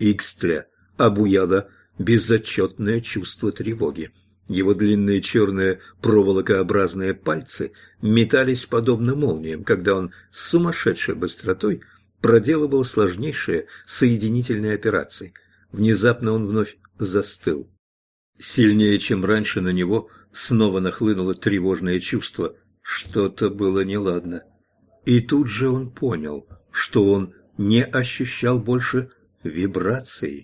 Икстля обуяло безотчетное чувство тревоги. Его длинные черные проволокообразные пальцы метались подобно молниям, когда он с сумасшедшей быстротой проделывал сложнейшие соединительные операции. Внезапно он вновь застыл. Сильнее, чем раньше, на него снова нахлынуло тревожное чувство. Что-то было неладно. И тут же он понял, что он не ощущал больше вибраций.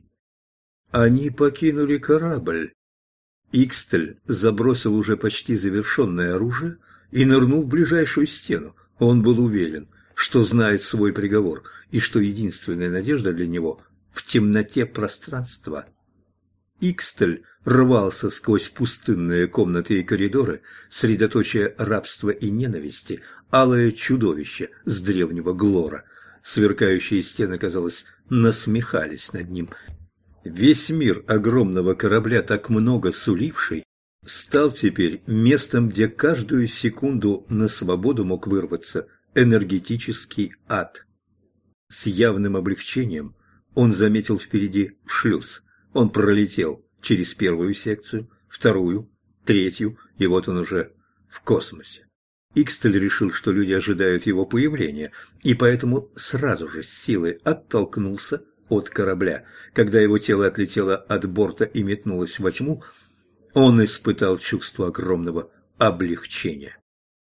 Они покинули корабль. Икстель забросил уже почти завершенное оружие и нырнул в ближайшую стену. Он был уверен, что знает свой приговор и что единственная надежда для него в темноте пространства. Икстель рвался сквозь пустынные комнаты и коридоры, средоточие рабства и ненависти, алое чудовище с древнего Глора. Сверкающие стены, казалось, насмехались над ним. Весь мир огромного корабля, так много суливший, стал теперь местом, где каждую секунду на свободу мог вырваться энергетический ад. С явным облегчением он заметил впереди шлюз. Он пролетел через первую секцию, вторую, третью, и вот он уже в космосе. Икстель решил, что люди ожидают его появления, и поэтому сразу же с силой оттолкнулся от корабля. Когда его тело отлетело от борта и метнулось во тьму, он испытал чувство огромного облегчения.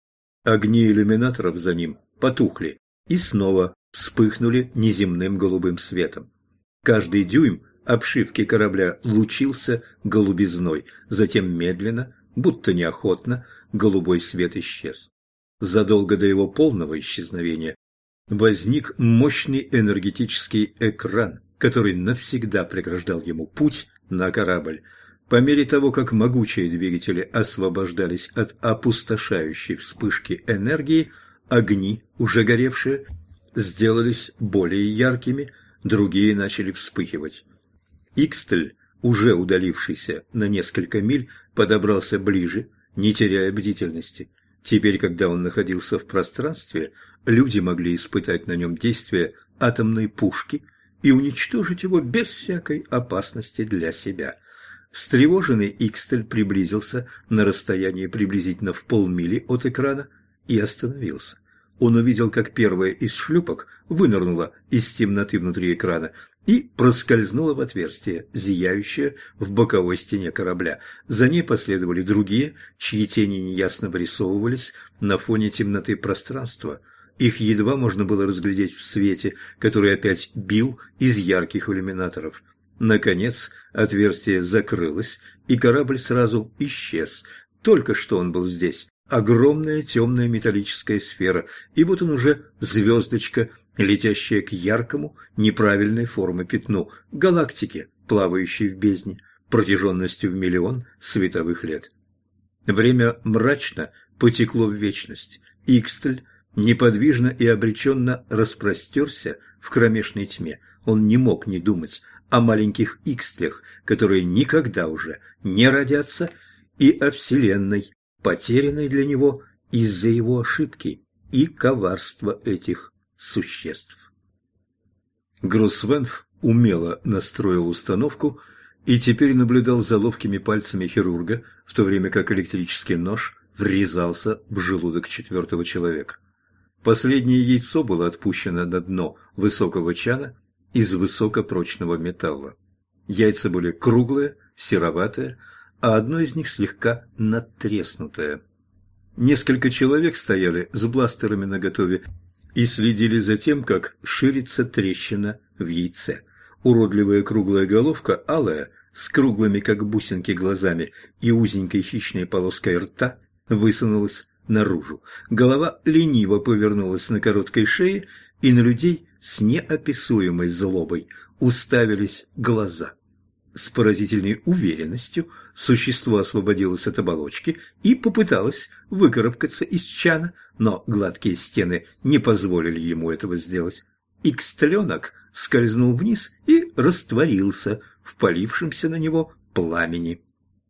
Огни иллюминаторов за ним потухли и снова вспыхнули неземным голубым светом. Каждый дюйм обшивки корабля лучился голубизной, затем медленно, будто неохотно, голубой свет исчез. Задолго до его полного исчезновения возник мощный энергетический экран, который навсегда преграждал ему путь на корабль. По мере того, как могучие двигатели освобождались от опустошающей вспышки энергии, огни, уже горевшие, сделались более яркими, другие начали вспыхивать. Икстель, уже удалившийся на несколько миль, подобрался ближе, не теряя бдительности. Теперь, когда он находился в пространстве, люди могли испытать на нем действие атомной пушки и уничтожить его без всякой опасности для себя. Встревоженный Икстель приблизился на расстояние приблизительно в полмили от экрана и остановился. Он увидел, как первая из шлюпок вынырнула из темноты внутри экрана и проскользнула в отверстие, зияющее в боковой стене корабля. За ней последовали другие, чьи тени неясно вырисовывались на фоне темноты пространства. Их едва можно было разглядеть в свете, который опять бил из ярких иллюминаторов. Наконец, отверстие закрылось, и корабль сразу исчез. Только что он был здесь. Огромная темная металлическая сфера, и вот он уже звездочка, летящая к яркому, неправильной формы пятну, галактике, плавающей в бездне, протяженностью в 1 000 000 световых лет. Время мрачно потекло в вечность. Икстель неподвижно и обреченно распростерся в кромешной тьме. Он не мог не думать о маленьких икстлях, которые никогда уже не родятся, и о Вселенной, потерянной для него из-за его ошибки и коварства этих существ. Гроссвенф умело настроил установку и теперь наблюдал за ловкими пальцами хирурга, в то время как электрический нож врезался в желудок 4-го человека. Последнее яйцо было отпущено на дно высокого чана из высокопрочного металла. Яйца были круглые, сероватые, а одно из них слегка надтреснутое. Несколько человек стояли с бластерами наготове и следили за тем, как ширится трещина в яйце. Уродливая круглая головка, алая, с круглыми, как бусинки, глазами и узенькой хищной полоской рта, высунулась наружу. Голова лениво повернулась на короткой шее, и на людей с неописуемой злобой уставились глаза. С поразительной уверенностью существо освободилось от оболочки и попыталось выкарабкаться из чана, но гладкие стены не позволили ему этого сделать. Икстленок скользнул вниз и растворился в полившемся на него пламени.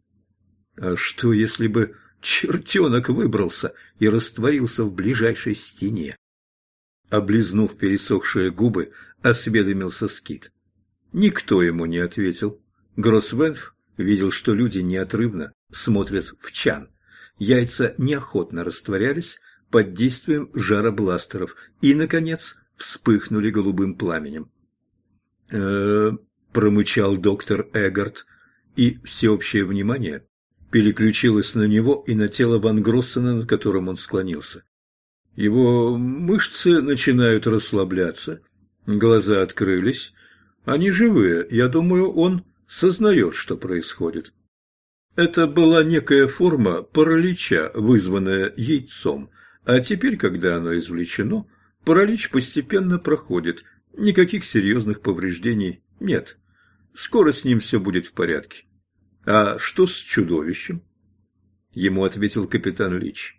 А что, если бы чертенок выбрался и растворился в ближайшей стене? Облизнув пересохшие губы, осведомился Скит. Никто ему не ответил. Гроссвенф видел, что люди неотрывно смотрят в чан. Яйца неохотно растворялись под действием жара бластеров и, наконец, вспыхнули голубым пламенем. Промычал доктор Эггарт, и всеобщее внимание переключилось на него и на тело Ван Гроссена, над которым он склонился. Его мышцы начинают расслабляться, глаза открылись. Они живые, я думаю, он сознает, что происходит. Это была некая форма паралича, вызванная яйцом, а теперь, когда оно извлечено, паралич постепенно проходит, никаких серьезных повреждений нет. Скоро с ним все будет в порядке. А что с чудовищем? Ему ответил капитан Лич.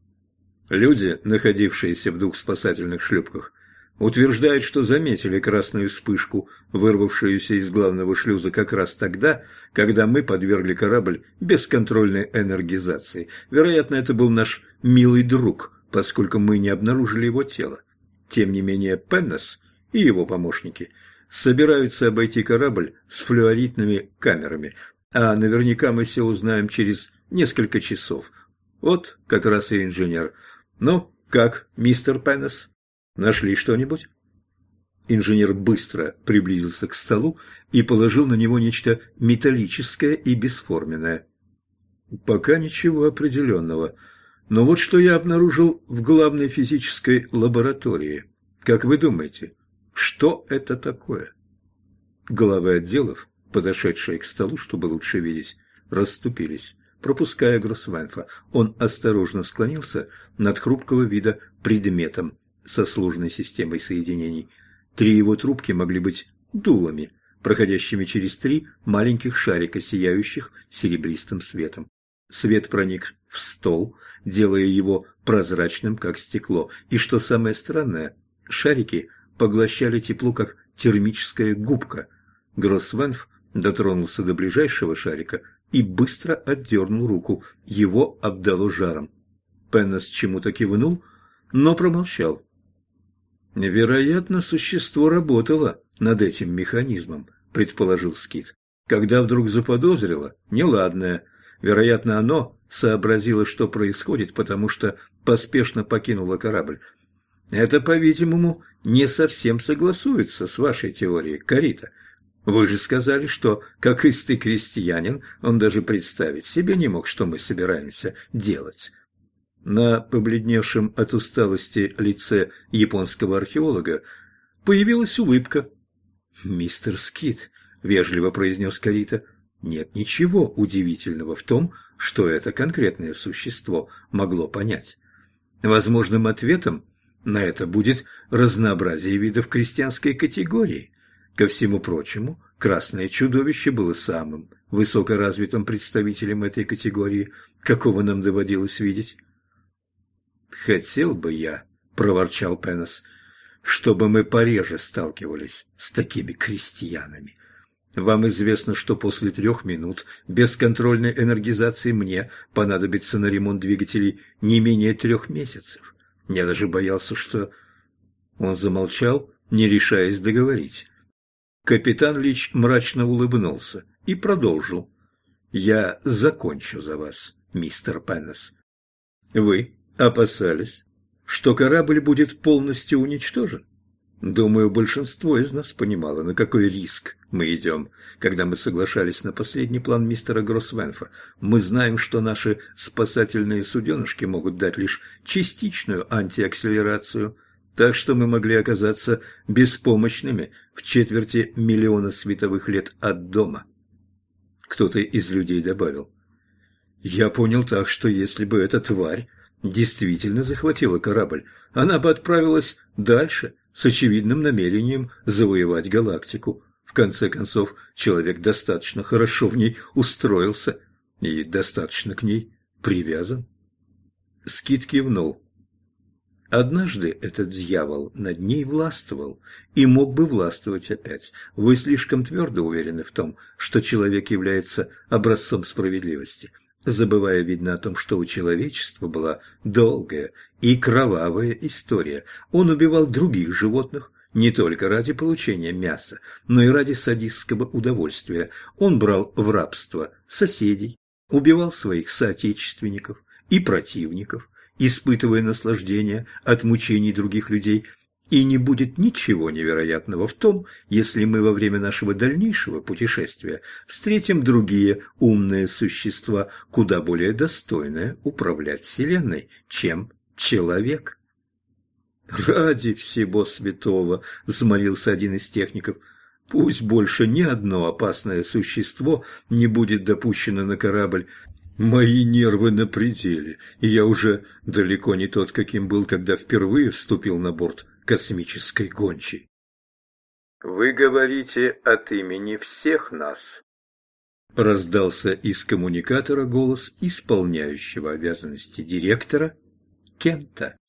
Люди, находившиеся в двух спасательных шлюпках, утверждают, что заметили красную вспышку, вырвавшуюся из главного шлюза как раз тогда, когда мы подвергли корабль бесконтрольной энергизации. Вероятно, это был наш милый друг, поскольку мы не обнаружили его тело. Тем не менее, Пеннес и его помощники собираются обойти корабль с флюоритными камерами, а наверняка мы все узнаем через несколько часов. Вот как раз и инженер. Ну, как, мистер Пеннес? Нашли что-нибудь? Инженер быстро приблизился к столу и положил на него нечто металлическое и бесформенное. Пока ничего определенного. Но вот что я обнаружил в главной физической лаборатории. Как вы думаете, что это такое? Главы отделов, подошедшие к столу, чтобы лучше видеть, расступились, пропуская Гроссвенфа. Он осторожно склонился над хрупкого вида предметом со сложной системой соединений. 3 его трубки могли быть дулами, проходящими через 3 маленьких шарика, сияющих серебристым светом. Свет проник в стол, делая его прозрачным, как стекло. И что самое странное, шарики поглощали тепло, как термическая губка. Гроссвенф дотронулся до ближайшего шарика и быстро отдернул руку. Его обдало жаром. Пеннес чему-то кивнул, но промолчал. «Вероятно, существо работало над этим механизмом», – предположил Скит. «Когда вдруг заподозрило неладное, вероятно, оно сообразило, что происходит, потому что поспешно покинуло корабль. Это, по-видимому, не совсем согласуется с вашей теорией, Карита. Вы же сказали, что, как истый крестьянин, он даже представить себе не мог, что мы собираемся делать». На побледневшем от усталости лице японского археолога появилась улыбка. «Мистер Скит», — вежливо произнес Карита, — «нет ничего удивительного в том, что это конкретное существо могло понять. Возможным ответом на это будет разнообразие видов крестьянской категории. Ко всему прочему, красное чудовище было самым высокоразвитым представителем этой категории, какого нам доводилось видеть». «Хотел бы я», — проворчал Пеннес, — «чтобы мы пореже сталкивались с такими крестьянами. Вам известно, что после 3 минут бесконтрольной энергизации мне понадобится на ремонт двигателей не менее 3 месяцев. Я даже боялся, что...» Он замолчал, не решаясь договорить. Капитан Лич мрачно улыбнулся и продолжил. «Я закончу за вас, мистер Пеннес. Вы опасались, что корабль будет полностью уничтожен? Думаю, большинство из нас понимало, на какой риск мы идем, когда мы соглашались на последний план мистера Гроссвенфа. Мы знаем, что наши спасательные суденышки могут дать лишь частичную антиакселерацию, так что мы могли оказаться беспомощными в 250 000 световых лет от дома». Кто-то из людей добавил: «Я понял так, что если бы эта тварь действительно захватила корабль, она бы отправилась дальше с очевидным намерением завоевать галактику. В конце концов, человек достаточно хорошо в ней устроился и достаточно к ней привязан». Скит кивнул. «Однажды этот дьявол над ней властвовал и мог бы властвовать опять. Вы слишком твердо уверены в том, что человек является образцом справедливости, забывая, видно, о том, что у человечества была долгая и кровавая история. Он убивал других животных Не только ради получения мяса, но и ради садистского удовольствия. Он брал в рабство соседей, убивал своих соотечественников и противников, испытывая наслаждение от мучений других людей. И не будет ничего невероятного в том, если мы во время нашего дальнейшего путешествия встретим другие умные существа, куда более достойные управлять Вселенной, чем человек. «Ради всего святого!» – взмолился один из техников. «Пусть больше ни одно опасное существо не будет допущено на корабль. Мои нервы на пределе, и я уже далеко не тот, каким был, когда впервые вступил на борт космической гончей». «Вы говорите от имени всех нас», – раздался из коммуникатора голос исполняющего обязанности директора Кента.